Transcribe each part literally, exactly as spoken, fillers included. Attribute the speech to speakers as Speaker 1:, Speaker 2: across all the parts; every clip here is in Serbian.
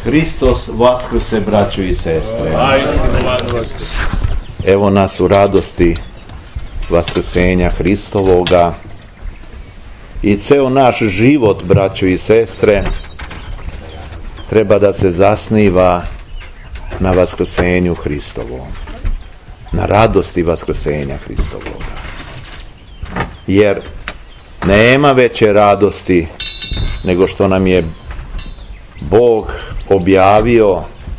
Speaker 1: Hristos vaskrse, braćo i sestre. Evo nas u radosti vaskrsenja Hristovoga i ceo naš život, braćo i sestre, treba da se zasniva na vaskrsenju Hristovom, na radosti vaskrsenja Hristovoga. Jer nema veće radosti nego što nam je Bog objavio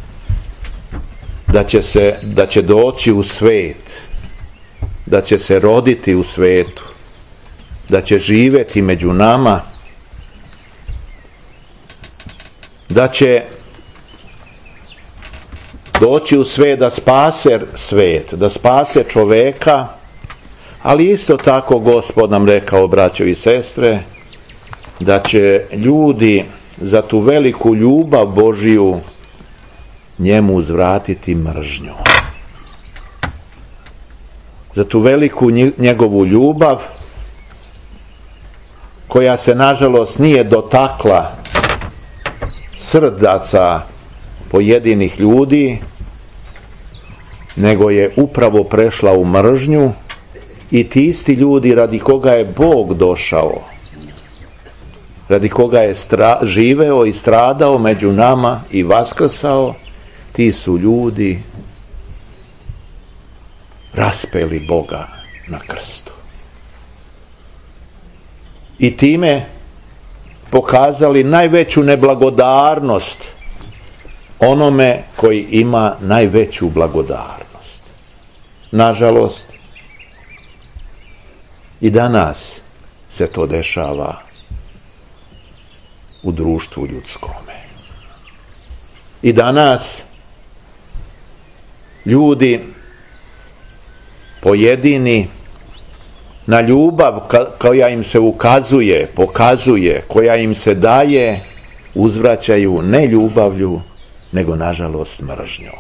Speaker 1: da će se, da će doći u svet, da će se roditi u svetu, da će živjeti među nama, da će doći u svet da spase svet, da spase čoveka, ali isto tako Gospod nam rekao, braćo i sestre, da će ljudi za tu veliku ljubav Božiju njemu uzvratiti mržnju. Za tu veliku njegovu ljubav koja se nažalost nije dotakla srdaca pojedinih ljudi, nego je upravo prešla u mržnju, i ti isti ljudi radi koga je Bog došao, radi koga je stra- živeo i stradao među nama i vaskrsao, ti su ljudi raspeli Boga na krstu. I time pokazali najveću neblagodarnost onome koji ima najveću blagodarnost. Nažalost, i danas se to dešava u društvu ljudskome. I danas ljudi pojedini na ljubav koja im se ukazuje, pokazuje, koja im se daje, uzvraćaju ne ljubavlju, nego nažalost mržnjom.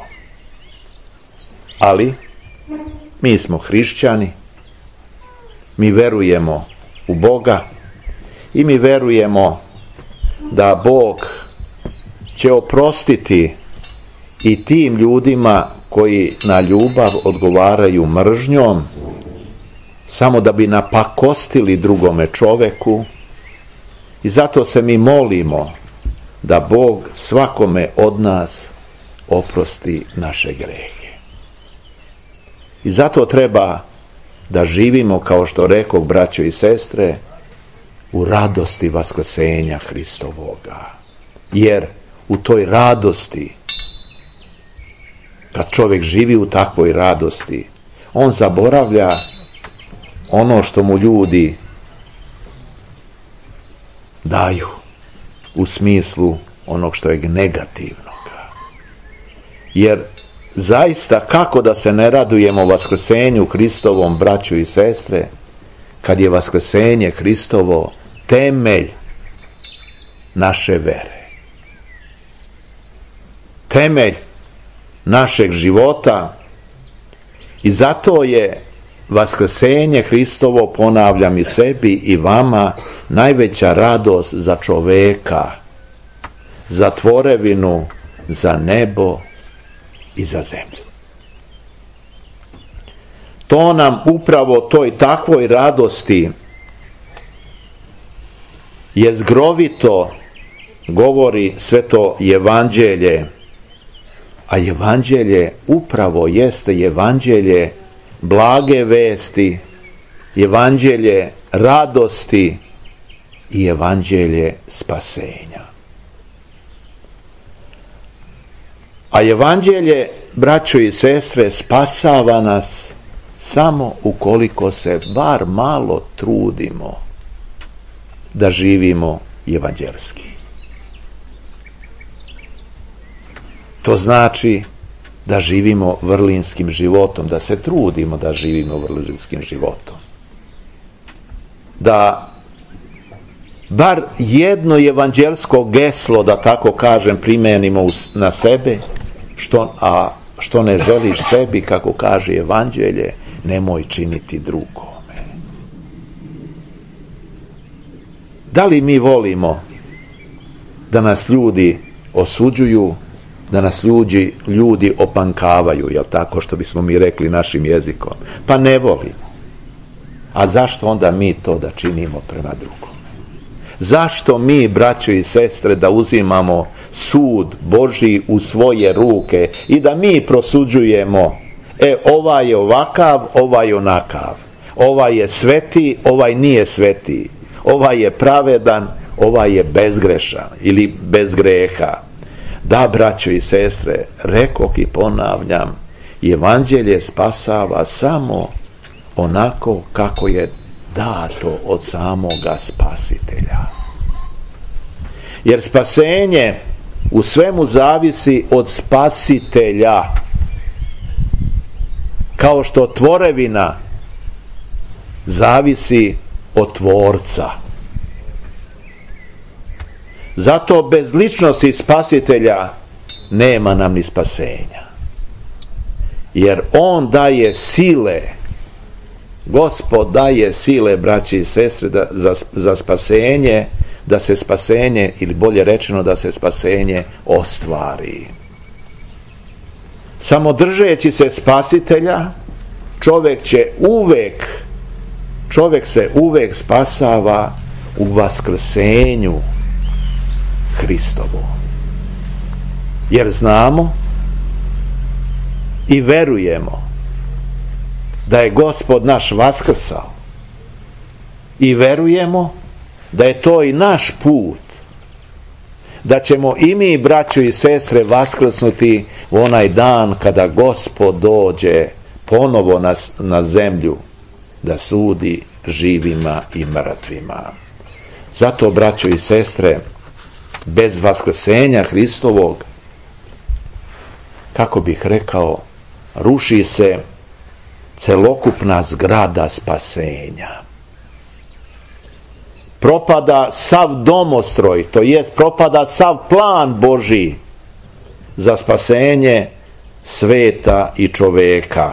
Speaker 1: Ali mi smo hrišćani, mi verujemo u Boga i mi verujemo da Bog će oprostiti i tim ljudima koji na ljubav odgovaraju mržnjom, samo da bi napakostili drugome čoveku, i zato se mi molimo da Bog svakome od nas oprosti naše grehe. I zato treba da živimo, kao što rekoh, braćo i sestre, u radosti vaskrsenja Hristovoga. Jer u toj radosti, kad čovjek živi u takvoj radosti, on zaboravlja ono što mu ljudi daju, u smislu onog što je negativnog. Jer zaista, kako da se ne radujemo vaskrsenju Hristovom, braćo i sestre, kad je vaskrsenje Hristovo temelj naše vere, temelj našeg života. I zato je vaskrsenje Hristovo, ponavljam i sebi i vama, najveća radost za čoveka, za tvorevinu, za nebo i za zemlju. To nam upravo toj takvoj radosti jezgrovito govori sveto evanđelje, a evanđelje upravo jeste evanđelje blage vesti, evanđelje radosti i evanđelje spasenja. A evanđelje, braćo i sestre, spasava nas samo ukoliko se bar malo trudimo da živimo evanđelski. To znači da živimo vrlinskim životom, da se trudimo da živimo vrlinskim životom. Da bar jedno evanđelsko geslo, da tako kažem, primenimo na sebe, što, a što ne želiš sebi, kako kaže evanđelje, nemoj činiti drugome. Da li mi volimo da nas ljudi osuđuju, da nas ljudi, ljudi opankavaju, jel tako, što bismo mi rekli našim jezikom. Pa ne voli. A zašto onda mi to da činimo prema drugom? Zašto mi, braćo i sestre, da uzimamo sud Božji u svoje ruke i da mi prosuđujemo, e, ovaj je ovakav, ovaj je onakav, ovaj je sveti, ovaj nije sveti, ovaj je pravedan, ovaj je bezgrešan ili bez greha. Da, braćo i sestre, rekoh i ponavljam, evanđelje spasava samo onako kako je dato od samoga Spasitelja. Jer spasenje u svemu zavisi od Spasitelja, kao što tvorevina zavisi od Tvorca. Zato bez ličnosti Spasitelja nema nam ni spasenja. Jer On daje sile, Gospod daje sile, braći i sestre, da, za, za spasenje, da se spasenje, ili bolje rečeno da se spasenje ostvari. Samo držeći se Spasitelja, čovjek će uvek, čovjek se uvek spasava u vaskrsenju Hristovu. Jer znamo i verujemo da je Gospod naš vaskrsao. I verujemo da je to i naš put. Da ćemo i mi, braćo i sestre, vaskrsnuti u onaj dan kada Gospod dođe ponovo na, na zemlju da sudi živima i mrtvima. Zato, braćo i sestre, bez vaskrsenja Hristovog, kako bih rekao, ruši se celokupna zgrada spasenja. Propada sav domostroj, to jest propada sav plan Božji za spasenje sveta i čoveka.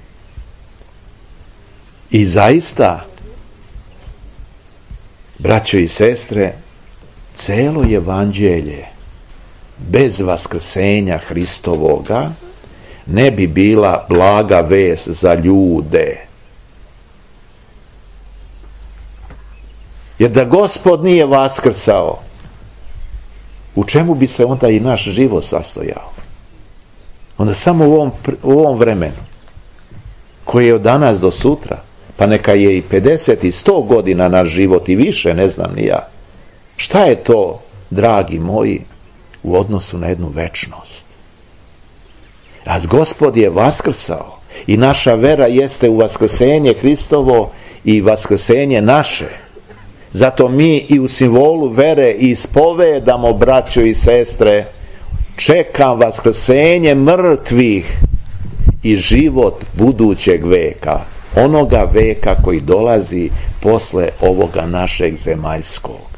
Speaker 1: I zaista, braćo i sestre, celo evanđelje bez vaskrsenja Hristovoga ne bi bila blaga vest za ljude. Jer da Gospod nije vaskrsao, u čemu bi se onda i naš život sastojao? Onda samo u ovom, u ovom vremenu, koji je od danas do sutra, pa neka je i pedeset i sto godina naš život i više, ne znam ni ja. Šta je to, dragi moji, u odnosu na jednu večnost? A Gospod je vaskrsao i naša vera jeste u vaskrsenje Hristovo i vaskrsenje naše. Zato mi i u simbolu vere ispovedamo, braćo i sestre, čekam vaskrsenje mrtvih i život budućeg veka, onoga veka koji dolazi posle ovoga našeg zemaljskog.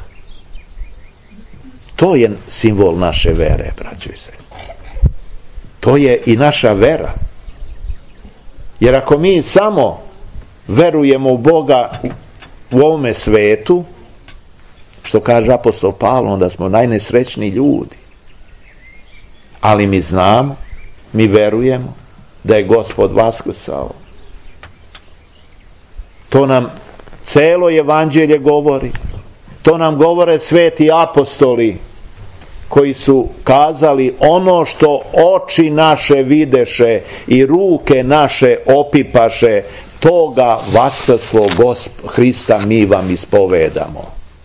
Speaker 1: To je simbol naše vere, braćo i sestre. To je i naša vera. Jer ako mi samo verujemo u Boga u ovome svetu, što kaže apostol Pavle, onda smo najnesrećniji ljudi. Ali mi znamo, mi verujemo da je Gospod vaskrsao. To nam celo evanđelje govori. To nam govore sveti apostoli koji su kazali ono što oči naše videše i ruke naše opipaše, toga vaskrslo Gosp- Hrista mi vam ispovedamo.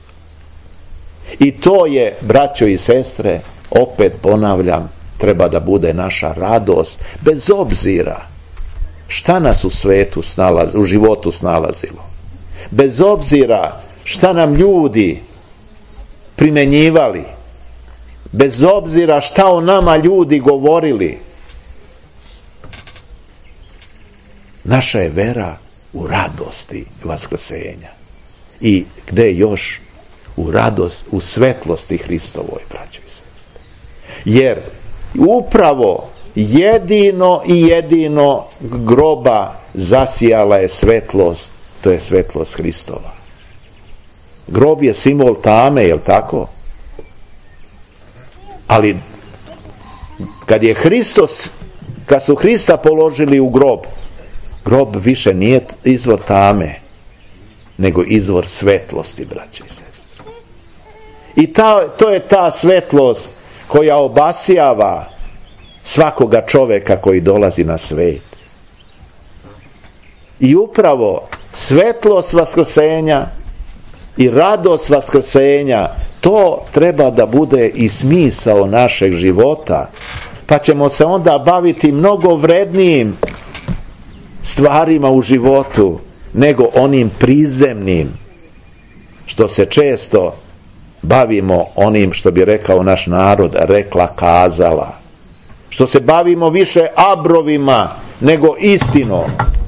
Speaker 1: I to je, braćo i sestre, opet ponavljam, treba da bude naša radost, bez obzira šta nas u svetu snalazi, u životu snalazilo. Bez obzira šta nam ljudi primenjivali, bez obzira šta o nama ljudi govorili, naša je vera u radosti vaskrsenja. I gde još? U radost, u svetlosti Hristovoj, braćo i sestre. Jer upravo jedino i jedino groba zasijala je svetlost, to je svetlost Hristova. Grob je simbol tame, je li tako? Ali kad je Hristos, kad su Hrista položili u grob, grob više nije izvor tame, nego izvor svetlosti, braće i sestre. I ta, to je ta svetlost koja obasjava svakoga čoveka koji dolazi na svet. I upravo svetlost vaskrsenja i radost vaskrsenja, to treba da bude i smisao našeg života, pa ćemo se onda baviti mnogo vrednijim stvarima u životu nego onim prizemnim, što se često bavimo onim, što bi rekao naš narod, rekla kazala, što se bavimo više abrovima nego istinom.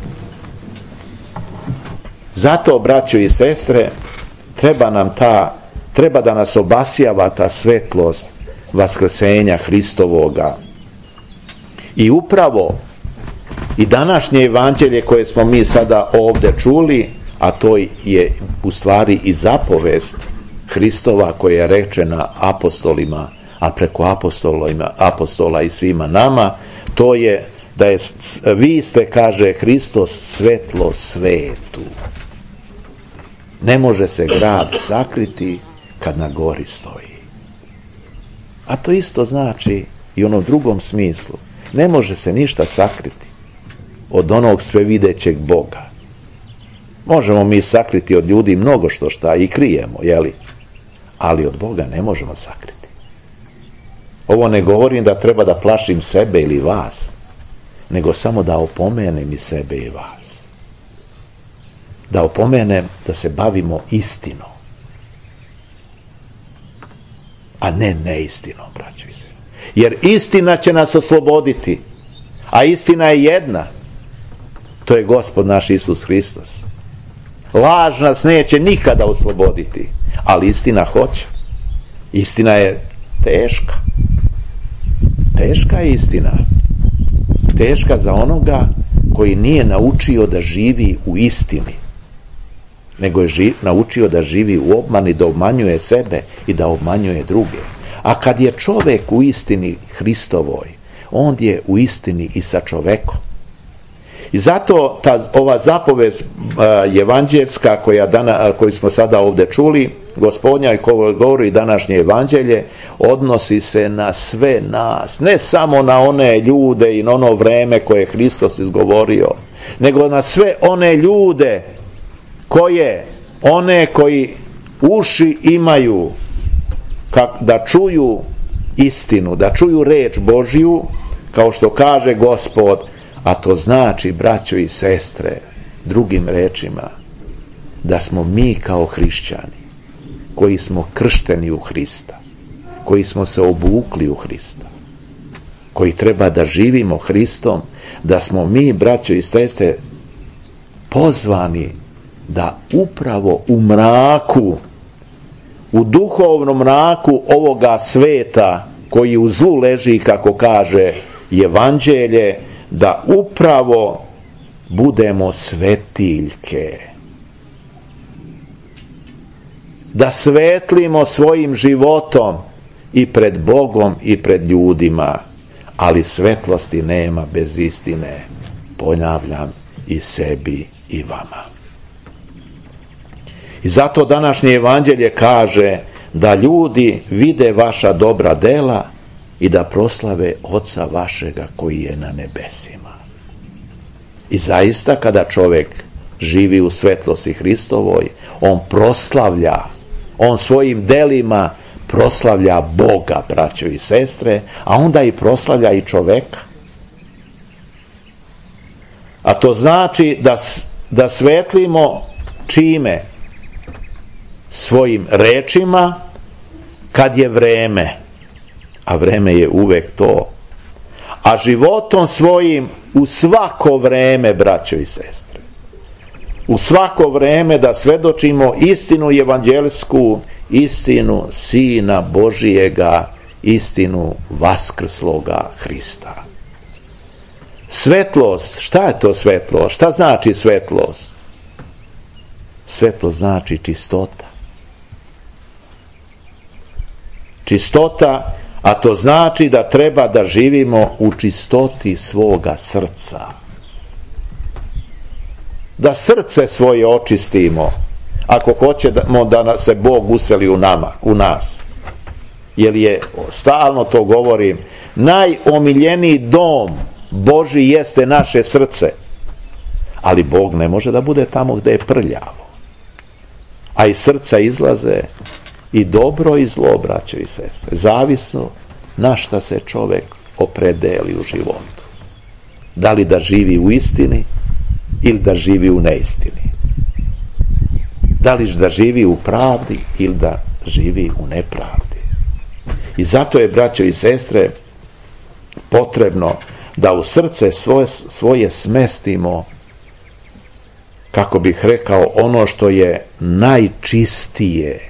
Speaker 1: Zato, braćo i sestre, treba nam ta, treba da nas obasjava ta svetlost vaskrsenja Hristovoga. I upravo i današnje evanđelje koje smo mi sada ovdje čuli, a to je u stvari i zapovest Hristova koja je rečena apostolima, a preko apostolima, apostola i svima nama, to je da je, vi ste, kaže Hristos, svetlo svetu. Ne može se grad sakriti kad na gori stoji. A to isto znači i u onom drugom smislu. Ne može se ništa sakriti od onog svevidećeg Boga. Možemo mi sakriti od ljudi mnogo što šta i krijemo, jeli? Ali od Boga ne možemo sakriti. Ovo ne govorim da treba da plašim sebe ili vas, nego samo da opomenem i sebe i vas. Da opomenem da se bavimo istinom, a ne neistinom, braćo i sestre. Jer istina će nas osloboditi, a istina je jedna. To je Gospod naš Isus Hristos. Laž nas neće nikada osloboditi, ali istina hoće. Istina je teška. Teška je istina. Teška za onoga koji nije naučio da živi u istini, nego je živ, naučio da živi u obmani, da obmanjuje sebe i da obmanjuje druge. A kad je čovek u istini Hristovoj, on je u istini i sa čovekom. I zato ta, ova zapovest uh, evanđelska koja dana, koju smo sada ovdje čuli, Gospodnja i govori današnje evanđelje, odnosi se na sve nas, ne samo na one ljude i na ono vreme koje je Hristos izgovorio, nego na sve one ljude koje, one koji uši imaju kak, da čuju istinu, da čuju reč Božju, kao što kaže Gospod, a to znači, braćo i sestre, drugim rečima, da smo mi kao hrišćani, koji smo kršteni u Hrista, koji smo se obukli u Hrista, koji treba da živimo Hristom, da smo mi, braćo i sestre, pozvani da upravo u mraku, u duhovnom mraku ovoga sveta koji u zlu leži, kako kaže evanđelje, da upravo budemo svetiljke, da svetlimo svojim životom i pred Bogom i pred ljudima, ali svetlosti nema bez istine, ponavljam, i sebi i vama. I zato današnje evanđelje kaže da ljudi vide vaša dobra dela i da proslave Oca vašega koji je na nebesima. I zaista kada čovjek živi u svetlosti Hristovoj, on proslavlja, on svojim delima proslavlja Boga, braćo i sestre, a onda i proslavlja i čoveka. A to znači da, da svetlimo čime? Svojim rečima kad je vreme, a vreme je uvek to, a životom svojim u svako vreme, braćo i sestre, u svako vreme da svedočimo istinu evanđelsku, istinu Sina Božijega, istinu vaskrsloga Hrista. Svetlost, šta je to svetlost? Šta znači svetlost? Svetlost znači čistota. Čistota, A to znači da treba da živimo u čistoti svoga srca. Da srce svoje očistimo, ako hoćemo da se Bog useli u nama, u nas. Jer je, stalno to govorim, najomiljeniji dom Božji jeste naše srce. Ali Bog ne može da bude tamo gdje je prljavo. A iz srca izlaze i dobro i zlo, braćo i sestre. Zavisno na šta se čovjek opredeli u životu. Da li da živi u istini ili da živi u neistini. Da li da živi u pravdi ili da živi u nepravdi. I zato je, braćo i sestre, potrebno da u srce svoje, svoje smestimo, kako bih rekao, ono što je najčistije,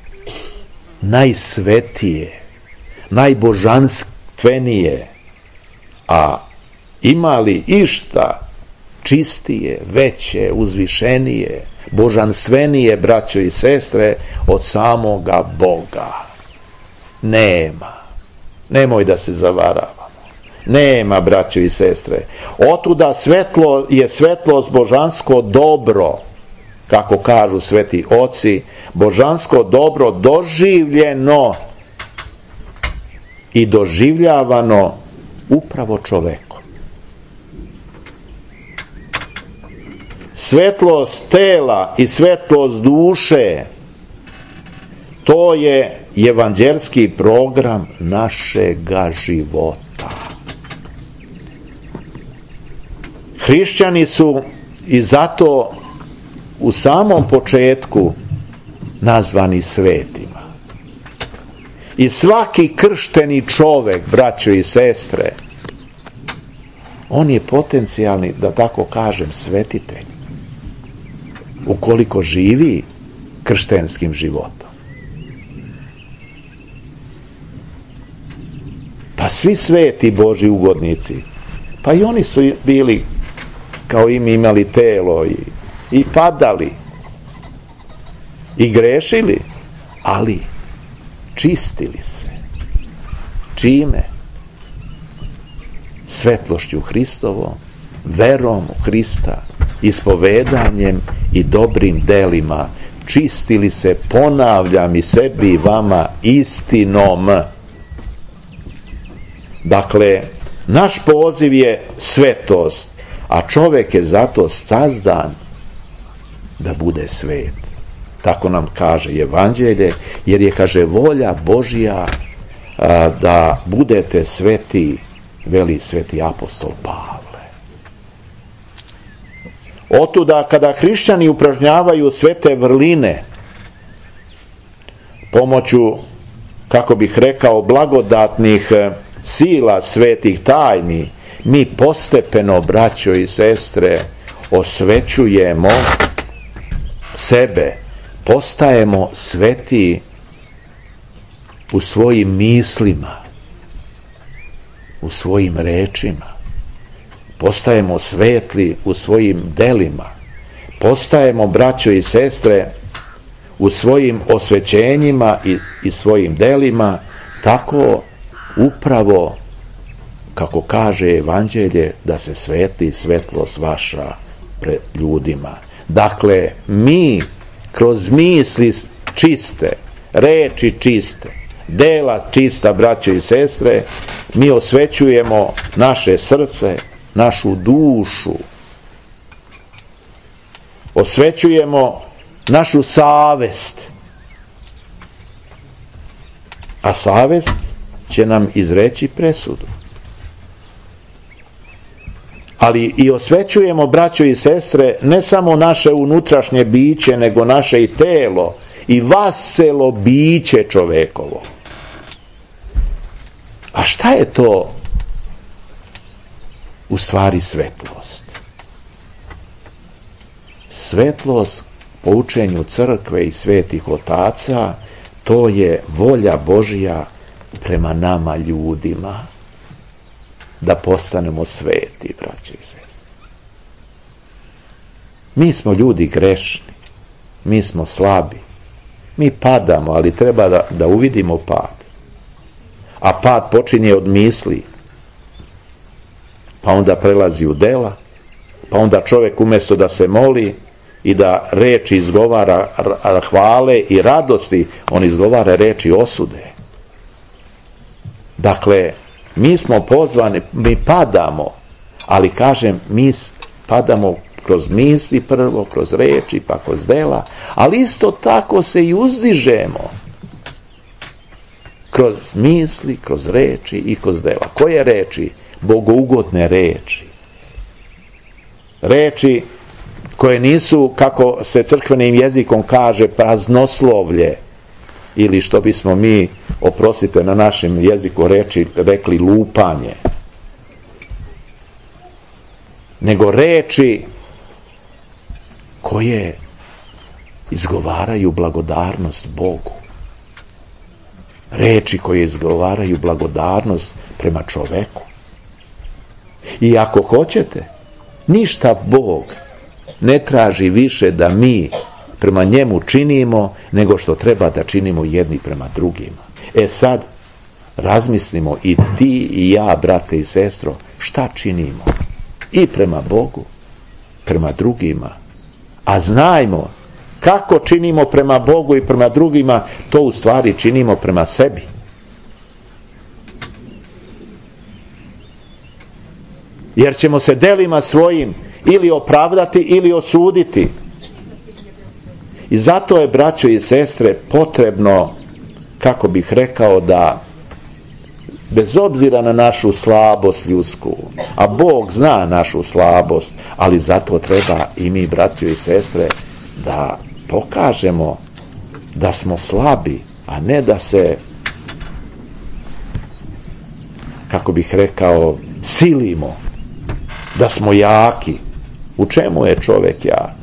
Speaker 1: najsvetije, najbožanstvenije. A ima li išta čistije, veće, uzvišenije, božanstvenije, braćo i sestre, od samoga Boga? Nema. Nemoj da se zavaravamo. Nema, braćo i sestre. Otuda svetlo je svetlost božansko dobro, kako kažu sveti oci, božansko dobro doživljeno i doživljavano upravo čovekom. Svetlost tela i svetlost duše, to je evanđelski program našega života. Hrišćani su i zato u samom početku nazvani svetima. I svaki kršteni čovek, braćo i sestre, on je potencijalni, da tako kažem, svetitelj, ukoliko živi krštenskim životom. Pa svi sveti Božji ugodnici, pa i oni su bili, kao i mi, imali telo i, i padali i grešili, ali čistili se. Čime? Svetlošću Hristovom, verom u Hrista, ispovedanjem i dobrim delima. Čistili se, ponavljam, i sebi i vama, istinom. Dakle, naš poziv je svetost, a čovjek je zato sazdan da bude svet. Tako nam kaže Evanđelje, jer je, kaže, volja Božja a, da budete sveti, veli sveti apostol Pavle. Otuda, kada hrišćani upražnjavaju svete vrline pomoću, kako bih rekao, blagodatnih sila svetih tajni, mi postepeno, braćo i sestre, osvećujemo sebe, postajemo sveti u svojim mislima, u svojim rečima, postajemo svetli u svojim delima, postajemo, braćo i sestre, u svojim osvećenjima i, i svojim delima, tako upravo, kako kaže Evanđelje, da se svetli svetlost vaša pred ljudima. Dakle, mi kroz misli čiste, reči čiste, dela čista, braćo i sestre, mi osvećujemo naše srce, našu dušu, osvećujemo našu savest, a savest će nam izreći presudu. Ali i osvećujemo, braćo i sestre, ne samo naše unutrašnje biće, nego naše i telo i vaselo biće čovekovo. A šta je to u stvari svetlost? Svetlost, po učenju crkve i svetih otaca, to je volja Božja prema nama ljudima, da postanemo sveti, braće i sestre. Mi smo ljudi grešni, mi smo slabi, mi padamo, ali treba da, da uvidimo pad. a pad počinje od misli, pa onda prelazi u dela, pa onda čovjek umjesto da se moli i da reči izgovara hvale i radosti, on izgovara reči osude. Dakle, mi smo pozvani, mi padamo, ali kažem, mi padamo kroz misli prvo, kroz reči, pa kroz dela, ali isto tako se i uzdižemo kroz misli, kroz reči i kroz dela. Koje reči? Bogougodne reči. Reči koje nisu, kako se crkvenim jezikom kaže, praznoslovlje, ili što bismo mi, oprostite na našem jeziku reči, rekli lupanje, nego reči koje izgovaraju blagodarnost Bogu. Reči koje izgovaraju blagodarnost prema čoveku. I ako hoćete, ništa Bog ne traži više da mi prema njemu činimo nego što treba da činimo jedni prema drugima. E sad, razmislimo i ti i ja, brate i sestro, šta činimo i prema Bogu, prema drugima. A znajmo, kako činimo prema Bogu i prema drugima, to u stvari činimo prema sebi. Jer ćemo se delima svojim ili opravdati ili osuditi. I zato je, braćo i sestre, potrebno, kako bih rekao, da bez obzira na našu slabost ljudsku, a Bog zna našu slabost, ali zato treba i mi, braćo i sestre, da pokažemo da smo slabi, a ne da se, kako bih rekao, silimo da smo jaki. U čemu je čovjek jak?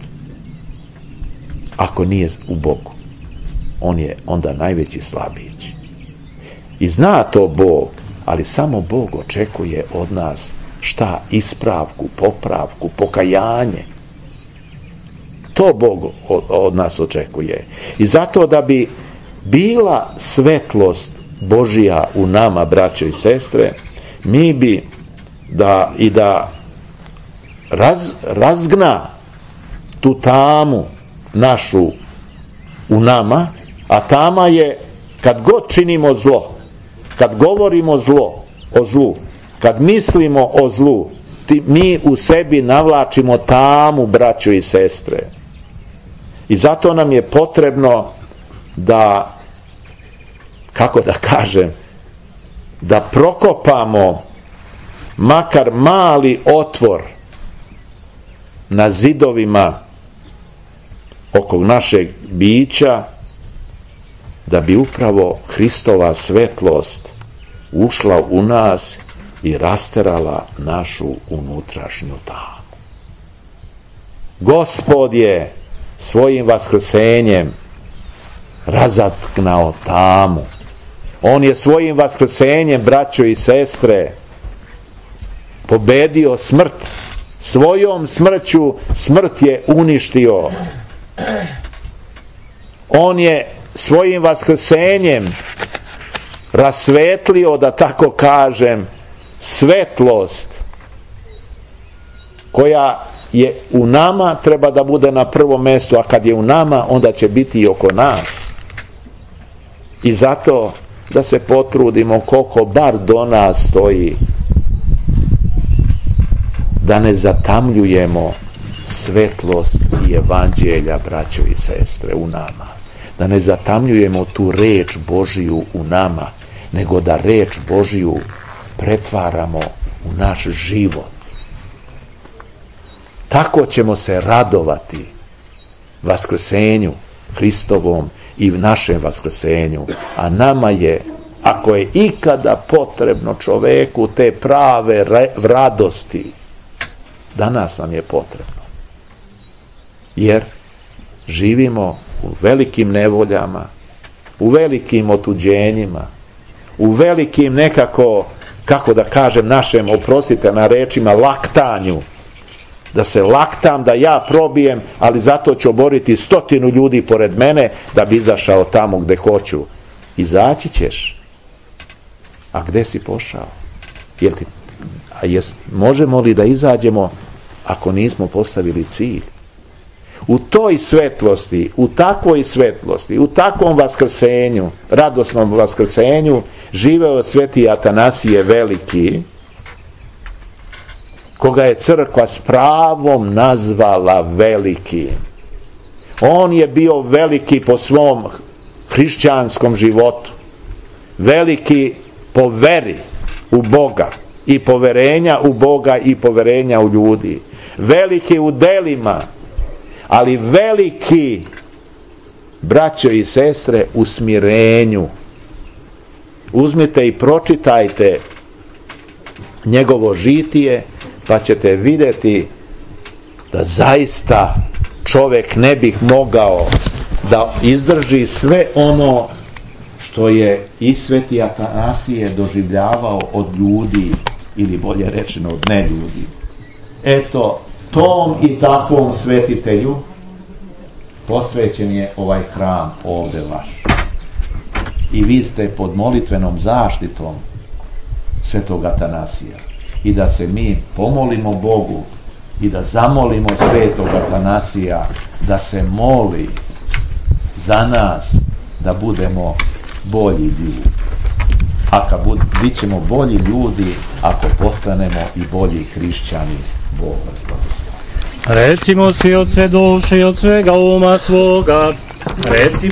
Speaker 1: Ako nije u Bogu, on je onda najveći slabić. I zna to Bog, ali samo Bog očekuje od nas šta? Ispravku, popravku, pokajanje. To Bog od nas očekuje. I zato da bi bila svetlost Božija u nama, braćo i sestre, mi bi da i da raz, razgna tu tamu našu u nama, a tama je kad god činimo zlo, kad govorimo zlo o zlu, kad mislimo o zlu, ti, mi u sebi navlačimo tamu, braćo i sestre. I zato nam je potrebno da, kako da kažem, da prokopamo makar mali otvor na zidovima oko našeg bića, da bi upravo Hristova svetlost ušla u nas i rasterala našu unutrašnju tamu. Gospod je svojim vaskrsenjem razatknao tamu. On je svojim vaskrsenjem, braćo i sestre, pobedio smrt. Svojom smrću smrt je uništio. On je svojim vaskrsenjem rasvetlio, da tako kažem, svetlost koja je u nama, treba da bude na prvom mjestu, a kad je u nama, onda će biti i oko nas. I zato da se potrudimo koliko bar do nas stoji, da ne zatamljujemo svetlost i evanđelja, braćo i sestre, u nama. Da ne zatamljujemo tu reč Božiju u nama, nego da reč Božiju pretvaramo u naš život. Tako ćemo se radovati vaskrsenju Hristovom i našem vaskrsenju. A nama je, ako je ikada potrebno čoveku te prave radosti, danas nam je potrebno. Jer živimo u velikim nevoljama, u velikim otuđenjima, u velikim nekako, kako da kažem našem, oprostite na rečima, laktanju. Da se laktam, da ja probijem, ali zato ću oboriti stotinu ljudi pored mene da bi izašao tamo gde hoću. Izaći ćeš. A gde si pošao? Jel ti, a jes, možemo li da izađemo ako nismo postavili cilj? U toj svetlosti, u takvoj svetlosti, u takvom vaskrsenju, radosnom vaskrsenju, živeo sveti Atanasije Veliki, koga je crkva s pravom nazvala velikim. On je bio veliki po svom hrišćanskom životu, veliki po veri u Boga i poverenja u Boga i poverenja u ljudi, veliki u delima, ali veliki, braćo i sestre, u smirenju. Uzmite i pročitajte njegovo žitije, pa ćete vidjeti da zaista čovjek ne bih mogao da izdrži sve ono što je i sveti Atanasije doživljavao od ljudi, ili bolje rečeno od neljudi. Eto, tom i takvom svetitelju posvećen je ovaj hram ovdje vaš. I vi ste pod molitvenom zaštitom svetog Atanasija. I da se mi pomolimo Bogu i da zamolimo svetog Atanasija da se moli za nas da budemo bolji ljudi. A kad bud, bit ćemo bolji ljudi ako postanemo i bolji hrišćani. Bog vas blagoslovi.
Speaker 2: Recimo svi od sve duše i od svega uma svoga, recimo